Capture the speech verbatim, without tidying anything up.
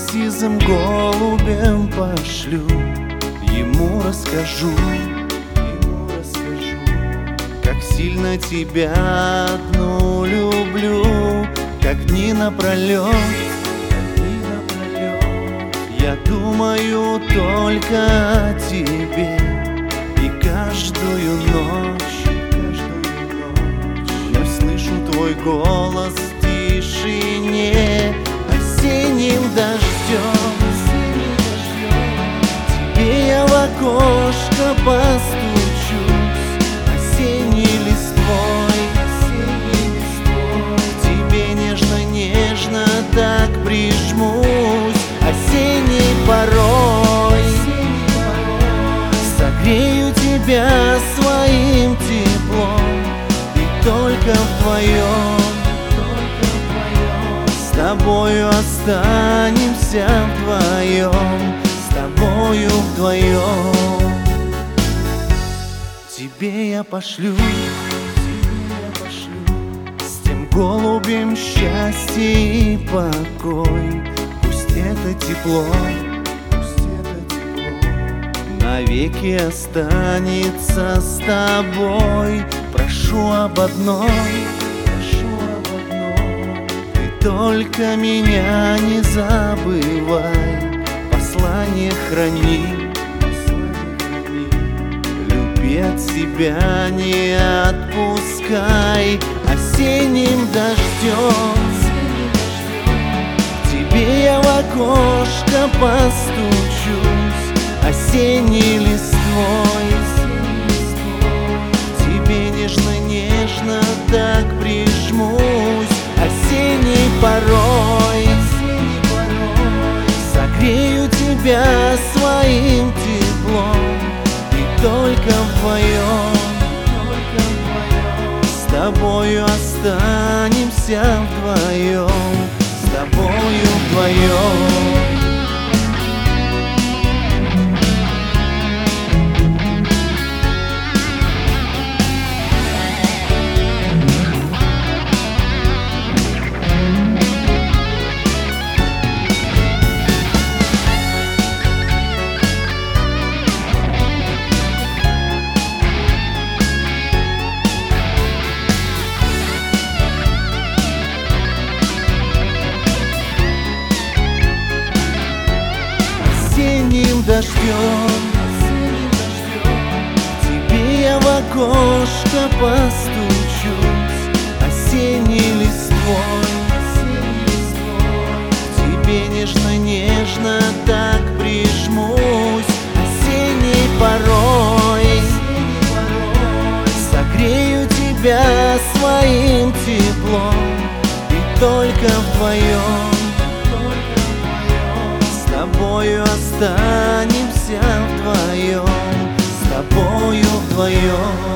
сизым голубем пошлю, ему расскажу, ему расскажу, как сильно тебя одну люблю, как дни напролет, как дни напролет. Я думаю только о тебе, и каждую ночь, каждую ночь вновь слышу твой голос в тишине, осенним дождем. Тебе я в окошко постучусь, осенней листвой, осенней листвой. К тебе нежно-нежно так прижмусь, осенней порой. Согрею тебя своим теплом, и только вдвоем, с тобою останемся вдвоем, с тобою вдвоем. Тебе я пошлю, тебе я пошлю с тем голубем счастье и покой. Пусть это тепло, пусть это тепло навеки останется с тобой. Прошу об одном, только меня не забывай, послание храни, люби, от себя не отпускай. Осенним дождем к тебе я в окошко постучусь, осенней листвой. К тебе нежно-нежно так прижмусь, осенней порой. Согрею тебя своим теплом, и только вдвоем, с тобою останемся вдвоем, с тобою вдвоем. Осенним дождем, к тебе я в окошко постучусь, осенней листвой. К тебе нежно-нежно так прижмусь, осенней порой. Согрею тебя своим теплом, и только вдвоем, с тобою останемся вдвоем, с тобою вдвоем.